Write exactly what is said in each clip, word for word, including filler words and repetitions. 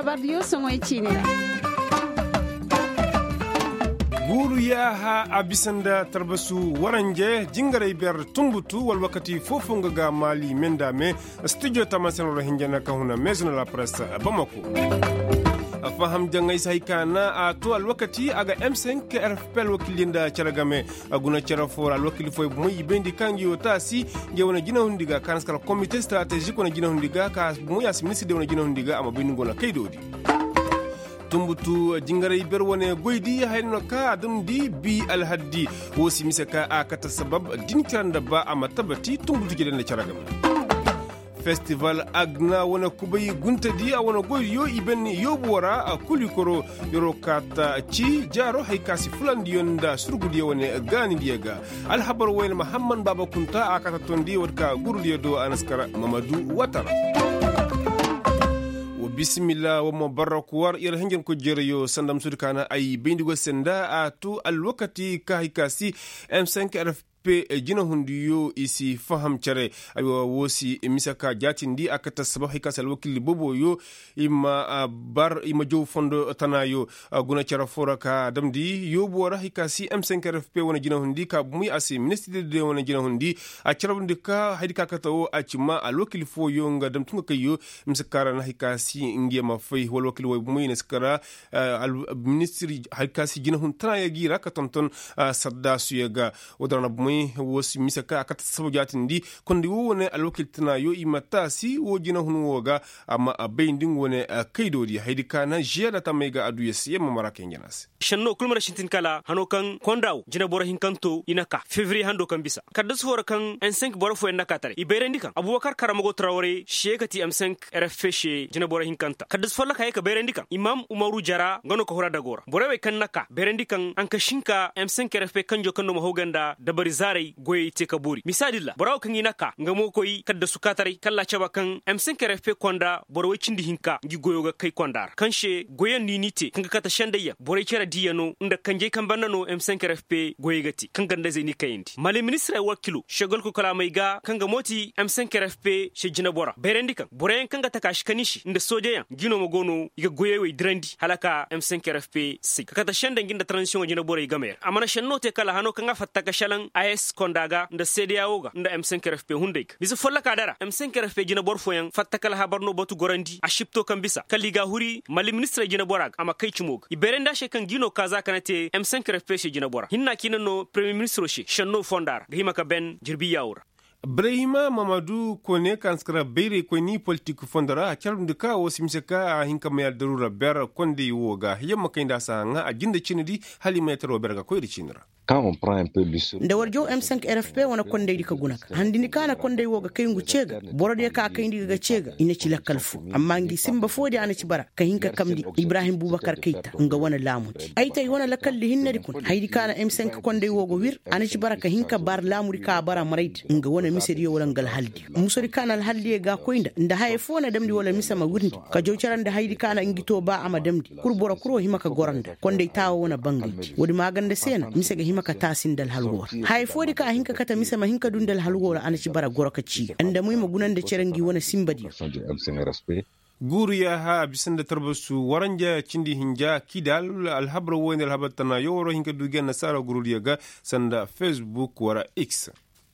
radio songo ichine guru ya ha abisanda tarbasu waranje jingare ber tumbutu wal wakati fofunga ga mali mendame studio tamasen rohinjana kahuna maison la presse Bamako faham jangay say kana a to al wakati aga M cinq R F P wakilinda charagame aguna charafora al wakili foy muy bendi kangi otasi gewona jina hundiga kanskala comité stratégique wona jina hundiga ka muy asminisi de wona jina hundiga ama bendi ngona kaydodi tumbutu jingare ber wone goydi hayno ka dum di bi al haddi wosi misaka a kata sabab din kiranda ba ama tabati tumbutu jidene charagame festival agna wona kubayi guntadi a wona goy yo ibenni yobuwara a kulikoro yoro kata ci jaro hay kasi fulandi yonda surgudi wone gani diega al habar wayna muhammad baba kunta a kata tondi wadka gurudi do anaskara mamadou watara bismillah wa mubaraku war ir hangen ko jereyo sandam sudkana ay bendigo senda a tu al wakati ka hikasi M cinq R F P jina hundiyo isi faham chare aywa wosi misaka jatindi akata sabah hikasi al wakili bobo yo ima bar ima jow fondo tanayo guna chara fora ka damdi yo bora hikasi M cinq R F P wona jina hundi ka muy asi ministre de wona jina hundi a charabundi ka hadika katawo a cima al wakili fo yo nga dam tunga kayo misakara na hikasi ngema fay wal wakili way muy neskara al ministre hikasi jina hun tanaya gira ka tonton sadda suyega wadana muy wosi misaka akata sabo jatindi kondi wone alwakil tanayo imata si wo jina hunu woga ama abeinding wone kaydodi haydika na jiyada tamega adu yesi mamara kenyanas shanno kulmara shintin kala hanokan kondaw jina bora hinkanto inaka fevrier hando kan bisa kadas fora kan M cinq bora fo enaka tare iberendi kan abubakar karamogo traore shekati M cinq R F she jina bora hinkanta kadas fola kay ka berendi kan imam umaru jara ngano ko hora dagora borewe kan naka berendi kan anka shinka M cinq R F kanjo kanno mahoganda dabari zare goyi te kaburi misalilla boraw kan inaka ngamo koyi kadda sukatare kala chaba kan M cinq R F konda borwe cindi hinka gi goyoga kai kondar kanshe goyen ni nite kanga kata shandaya bore kera diyano nda kanje kan bannano M cinq R F P goyegati kanga ndaze ni kayindi mali ministre wakilu shagol ko kala maiga kanga moti M cinq R F P she jina bora berendi kan bore kanga takashi kanishi nda sojeya gino mogono iga goyewe drandi halaka M cinq R F P si kata shanda nginda transition jina bora igamer amana shannote kala hano kanga fattaka shalan A S kondaga nda C D A O ga nda M cinq R F P hundek bisa folla kadara M cinq R F P jina bor foyan fattakala habarno botu gorandi a shipto kan bisa kaliga huri mali ministre jina borag ama kai chimog iberenda she kan gino kaza kanate M cinq R F P she jina bora hinna kinano premier ministre she shanno fondar gahima ka ben jirbi yawra Brahima Mamadou kone kanskara bere kweni politique fondara charmde ka wosimseka hinka mayal darura ber konde woga yamma kainda sa nga ajinde chinidi hali metro berga ko iri chinira quand on prend un peu l'issue nda warjo M cinq R F P wana konde di ka gunaka handini kana konde woga kayungu cega borode ka kayindi ga cega ina ci lakalfu amma ngi simba fodi ana ci bara ka hinka kamdi Ibrahim Boubacar Keita nga wana lamuti ay tay wana lakalli hinnadi kun haydi kana M cinq konde wogo wir ana ci bara ka hinka bar lamuri ka bara maraid nga wana misiri wala ngal haldi musori kana al haldi ga koinda nda hay fona damdi wala misama wurndi ka jowcarande haydi kana ngito ba ama damdi kurbora kuro himaka goranda konde tawo wona bangayti wodi magande sena misega himaka tasindal halwor hay fodi ka hinka kata misama hinka dundal halwor ana ci bara goroka ci anda muy magunande cerangi wona simbadi guru ya ha bisanda tarbasu waranja cindi hinja kidal alhabra woni alhabatana yoro hinka dugen nasara guru yaga sanda Facebook wara X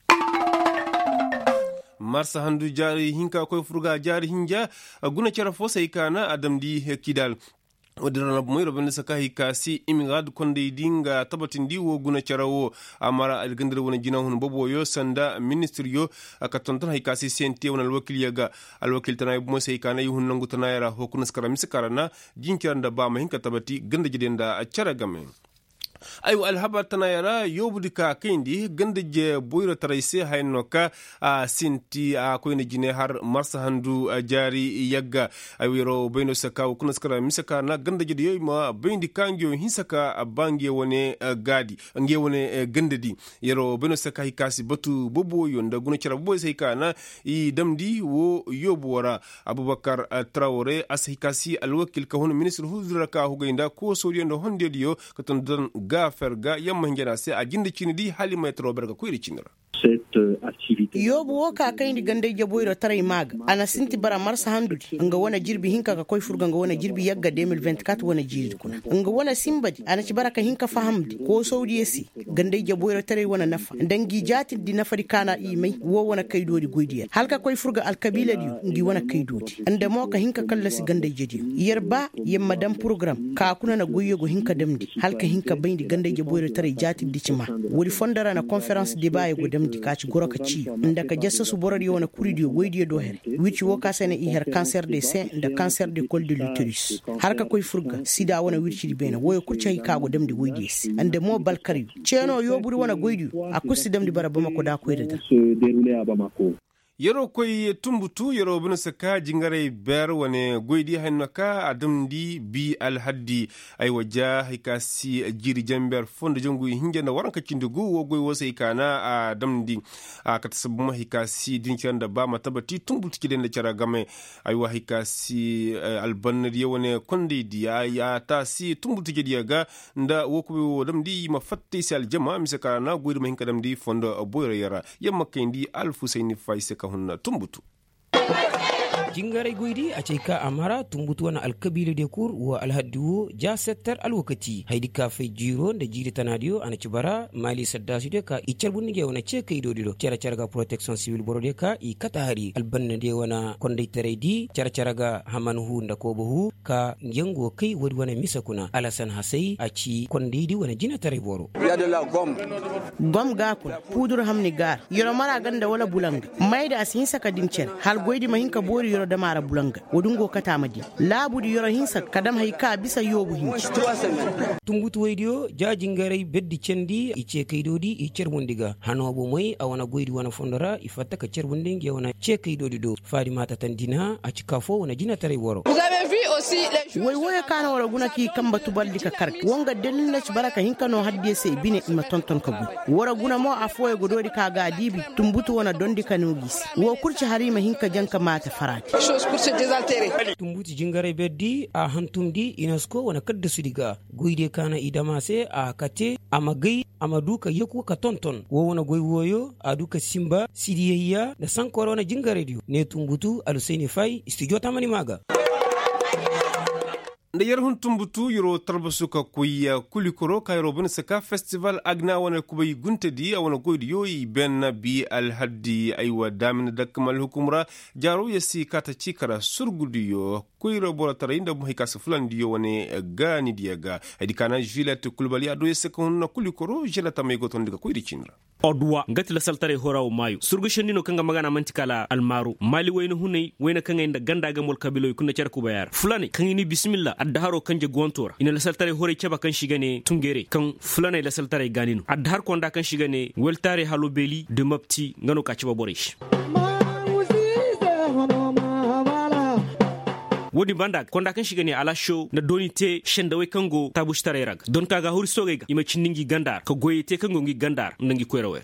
marsa handu jari hinka koy furga jari hinja guna cara fosa ikana adamdi kidal wadira moyro ben saka hikasi imigad konde dinga tabatindi wo guna carawo amara algandira wona jina hun bobo yo sanda ministry yo akatonton hikasi sente wona alwakil yaga alwakil tanay mo sey kana yuhun nangu tanayara hokuna skara miskarana jinkiranda ba ma hinka tabati ganda jidenda cara game ayu alhabar tanayara yobudika kendi gandaje boyro taraise haynoka a sinti a koyne jine har marsa handu jari yagga ayiro beno saka kunaskara misaka na gandaje de yoyma bendi kangyo hinsaka bangi wone gadi nge wone gandadi yero beno saka hikasi batu bobo yonda guna kira boy sai kana i damdi wo yobu wara Abubakar Traore as hikasi alwakil ka hono ministre huzura ka hugainda ko soriyo honde diyo katon ga ferga yamma ngena se a jinde cini di hali metro berga ko iri cinira cette yobu wo ka kai ni gande jaboyro tarai mag ana sinti bara marsa handudi nga wana jirbi hinka ka koy furga nga wana jirbi yagga deux mille vingt-quatre wana jirdi kuna nga wana simbadi ana ci baraka hinka fahamdi ko saudi yesi gande jaboyro tarai wana nafa dangi jati di nafari kana imai wo wana kai dodi goidiya halka koy furga al kabila di ngi wana kai dodi anda mo ka hinka kalla si gande jedi yerba yemma dam program ka kuna na goyo go hinka damdi halka hinka bayndi gande jaboyro tarai jati di cima wori fondara na conference débat go damdi ka ci goroka ci inda ka jassa su borodi wana kuridiyo goidiyo do here wici wo ka sene i her cancer des seins da cancer de col de l'utérus harka koy furga sida wana wirci di bena woyo kurca ka go damdi goidiyes ande mo balkari ceno yo buri wana goidiyo akusi damdi bara bamako da koyda yaro koy tumbutu yaro buna saka jingare ber wane goydi hannaka adamdi bi alhaddi ay waja hikasi jiri jamber fondo jongu hinja na waranka cindugu wo goy wose kana adamdi akatasabuma hikasi dincanda ba matabati tumbutu kiden da cara game ay wa hikasi albannadi wane konde diya ya tasi tumbutu kidi ga nda wokubo damdi mafatti sal jama misaka na goydi mahinka damdi fondo boyra yara yamma kendi alfusaini faise hunna tumbutu jingare goydi a ceyka amara tumbutu wana alkabila de kur wa alhaddu ja settar alwakati haydi ka fay jiro nde jiri tanadio ana cibara mali saddasi de ka iccal bunige wana ceka ido dido cara caraga protection civil borode ka i katahari albanna de wana konde teredi cara caraga hamanhu ndakobohu ka ngengo kai wadi wana misakuna alasan hasai a ci konde di wana jina tare boro ya de la gom gom ga kun pudur hamni gar yoro mara ganda wala bulanga mayda asin saka dimcel hal goydi mahinka bori yoro da mara bulanga wodungo kata madi labudi yoro hinsa kadam hayka bisa yobu hinci tumbutu waydio jajingare beddi cendi ice kaydodi i cermundiga hanobo moy awana goydi wana fondora ifatta ka cermundinge wana ce kaydodi do fadi mata tandina a cikafo wana jina tare woro vous avez vu aussi les way way kana wala guna ki kamba tubaldi ka kark wonga delin na baraka hinka no hadde se bine ima tonton ka bu wora guna mo afoye gododi ka ga dibi tumbutu wana dondi kanugis wo kurci harima hinka janka mata farati chose pour se désaltérer tumbuti jingare beddi a hantumdi inasko wana kadda sudiga goyde kana idamase a kate amagay amaduka yoku ka tonton wo wana goy woyo aduka simba sidiyeya da sankoro na jingare dio ne tumbutu alusaini fay studio tamani maga nda yar hun tumbutu yoro tarbasuka kuya kulikoro kayro bun saka festival agna wana kubay gunte di wana goydi yoyi ben bi alhaddi aywa damin dakmal hukumra jaro yasi kata cikara surgudiyo kuyro bora tarainda mu hikasa fulandiyo wane gani diaga edikana Juliette Kulbali ado yeseka hunna kulikoro jelata maygoton diga kuyri cinra odwa ngati la saltare horawo mayu surgu shendino kanga magana mantikala almaru mali wayno hunay wayna kanga inda ganda gamol kabilo kunna cerku bayar fulani kangini bismillah addaharo kanje gontora ina la saltare hore ceba kan shigane tungere kan fulani la saltare ganino addahar konda kan shigane weltare halobeli de mapti ngano ka ceba borish wodi banda konda kan shigane ala show na doni te shenda we kango tabush tarerag don kaga huri sogega ima chiningi gandar ka goyete kango ngi gandar nangi kwerawer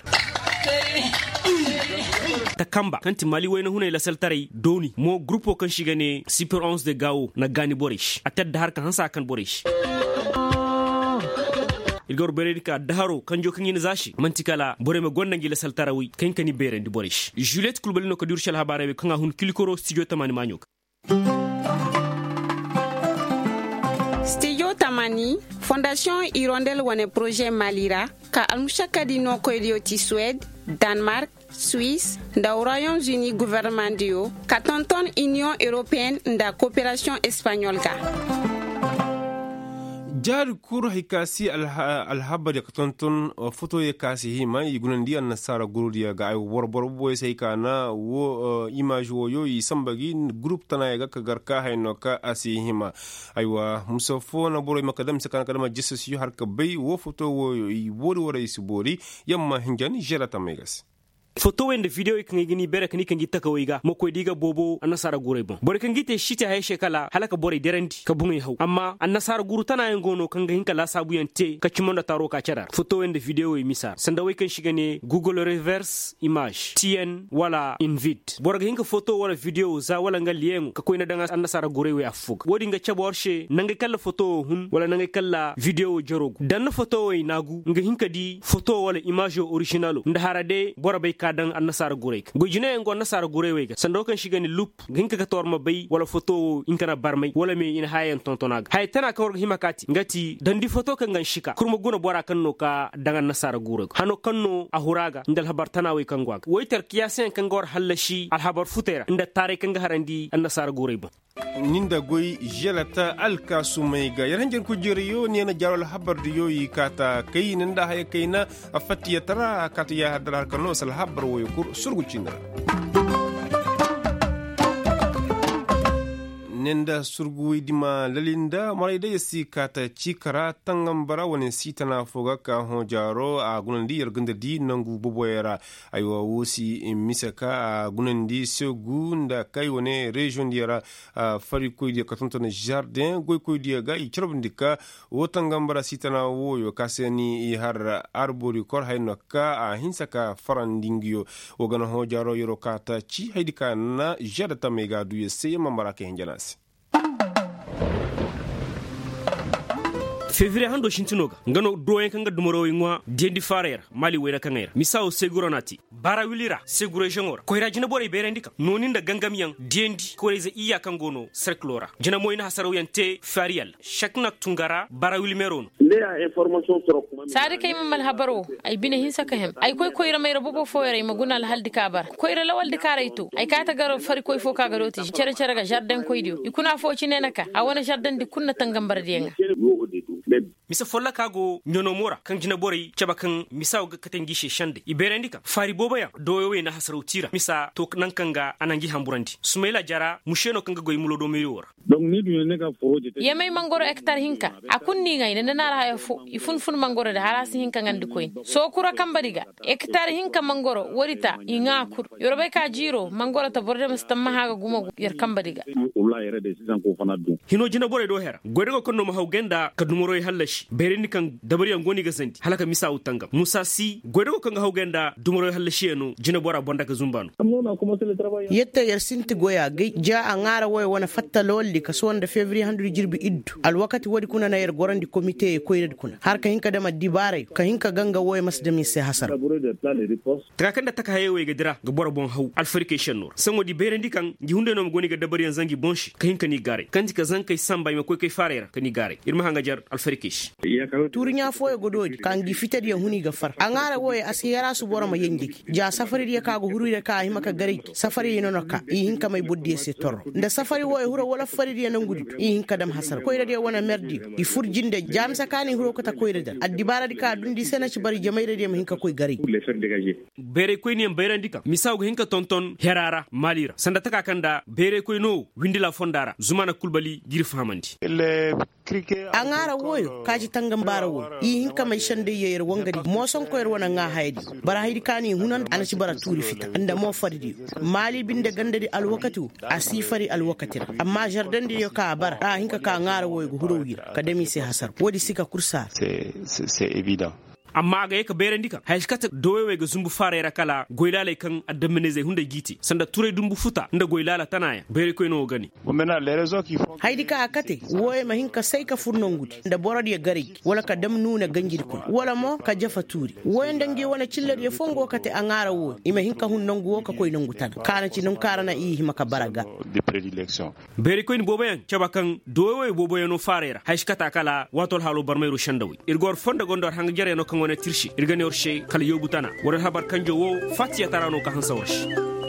takamba kanti mali wayna hunay la saltare doni mo grupo kan shigane super onze de gawo na gani borish atad har kan hansa kan borish ilgor beredika daharo kanjo kan yin zashi mantikala boreme gonnangi la saltarawi kankani berendi borish Juliette Kulbali no ko dirshal habare kan hun kilikoro studio tamani manyok Studio Tamani, Fondation Hirondelle wane projet Malira, ka almushaka di no koylioti Suède, Danemark, Suisse, nda Royaumes-Unis gouvernement dio, ka tonton Union Européenne nda coopération espagnole ka. jari kuru hikasi alhaba da katonton foto ya kasi hima igunan diyan nasara gurdiya ga ay warbor boy sai kana wo image wo yo isambagi group tana ga ka garka hayno ka asi hima aywa musafo na boro makadam sakana kadama jesus yu har ka bai wo foto wo yi wori wori subori yamma hinjani jelata megas foto wende video ikangi gini bere kani kangi takawiga moko diga bobo anasara gure bon bore kangi te shita hay shekala halaka bore derendi ka bungi haw amma anasara guru tana ngono kanga hinka la sabu yente ka chimonda taro ka chara foto wende video yi misar sanda we kan shigane google reverse image tn wala invite bore hinka foto wala video za wala ngal liengu ka koina danga anasara gure we afuk wodi nga chaborshe nanga kala foto hun wala nanga kala video jorogu dan foto we nagu nga hinka di foto wala image originalo nda harade bore bay ka dan an nasara gure go jine en go nasara gure we ga sando kan shigani loop ginka ka tor ma bay wala photo in kana barmay wala me in hayen tontonaga hay tana ka war himakati ngati dandi photo kan gan shika kurma guna bora kan no ka dan nasara gure hano kanno a huraga ndal habar tana we kan gwag woytar kiyasen kan gor hallashi al habar futera inda tare kan ga harandi an nasara gure ba ninda goy jelata alkasu mai ga yaranjin kujeriyo ne na jarol habar diyo yi kata kai ninda hay kaina afatiya tara kata ya hadar kano sal habar wo yukur surgucindra nenda surgu dima lalinda maraida yasi kata chikara tangambara wani sitana foga ka ho jaro a gunandi yargunda di nangu boboyera aywa wosi misaka a gunandi segunda kai woni region diara fari ko di katonto jardin goy ko di ga i charbindika wotangambara sitana wo yo kaseni i har arbori kor hayno ka a hinsaka farandingio wogana ho jaro yoro kata chi haydika na jadata mega du yese mamara ke hinjanas février hando shintinoga ngano doyen kanga dumoro ingwa dendi farera mali wera kangera misao seguronati bara wilira seguro jongora ko irajina bore berendika noninda gangamiyan dendi ko reze iya kangono cerclora jina moyna hasaro yante farial shakna tungara bara wilmeron leya information trop sare kay mal habaro ay bine hinsa kahem ay koy koyra mayra bobo foyere maguna al haldi kabar koyra lawal de karayto ay kata garo fari koy fo kaga roti cere cere ga jardin koydio ikuna fo cinenaka a wona jardin di kunna tangambar dienga misa folla kago nyono mora kan jina bori chaba kan misa ga katangi she shande iberendika fari boboya doyowe na hasarutira misa to nan kanga anangi hamburandi sumaila jara musheno kanga goy mulo do meyora donc ni du ne ka projet yemay mangoro hectare hinka akunni ngay ne nara hayo fu ifun fun mangoro da harasi hinka ngandi koy so kura kambariga hectare hinka mangoro worita inga kur yorobe ka jiro mangoro ta borde mustamma haga gumo yer kambariga wallahi yere de sisan ko fana du hino jina bore do hera godego konno ma hawgenda kadumoro e hallashi bereni kan dabari an goni ga santi halaka misa utanga musa si godego kan hawgenda dumoro e hallashi eno jina bora bonda ka zumbano yetta yer sinti goya ge ja angara woy wona fatta lolli ka sonda février handu jirbi iddu al wakati wadi kuna na yer gorandi comité ko yede kuna har ka hinka dama dibare ka hinka ganga woy masdami se hasar taka kanda taka hayewe ga dira ga bora bon haw alfarication nor sango di bereni kan gi hunde no goni ga dabari an zangi bonshi ka hinka ni gare kanti ka zankai samba me koy kay farera ka ni gare irma hanga jar alfarication turinya foye gododi kangi fitadi ya huni ga far angara woy asiyara su bora ma yengiki ja safari dia ka go hurure ka himaka gare safari yino noka i hinka may boddi se tor nda safari woy huro wala fari dia nangudu i hinka dam hasar koyra dia wona merdi i furjinde jam sakani huro kata koyra dal addi baradi ka dundi sena ci bari jamayra dia hinka koy gare bere koy ni berandika misaw go hinka tonton herara malira sanda taka kanda bere koy no windila fondara zumana kulbali gir famandi angara woyo kaji tangam bara wo i hinka may shande yeyer wongadi mo son koyer wona nga haydi bara haydi kani hunan anaci bara turi fita anda mo faridi mali binde gandadi al wakatu asifari al wakatira amma jardin di ka bara a hinka ka ngara woyo go hurowi ka demi se hasar wodi sika kursa c'est c'est évident amma ga yaka berendika hayskata dowewe ga zumbu farera kala goylale kan addamineze hunde giti sanda ture dumbu futa nda goylala tanaya bere ko no gani maintenant les raisons qui font haydi ka akate woye ma hinka sai ka furno ngudi nda borodi ya gari wala ka dam nuna ganjiri ko wala mo ka jafa turi woye ndangi wala ciller ya fongo kate angara wo ima hinka hunno nguwo ka koy nangutan kana ci non karana i himaka baraga de prédilection bere ko ni boboyan cabakan dowewe boboyano farera hayskata kala watol halu barmayru shandawi irgor fonda gondor hanga jare no wona tirshi irgane orshe kala yobutana wala habar kanjo wo fatiya tarano ka hansa warshi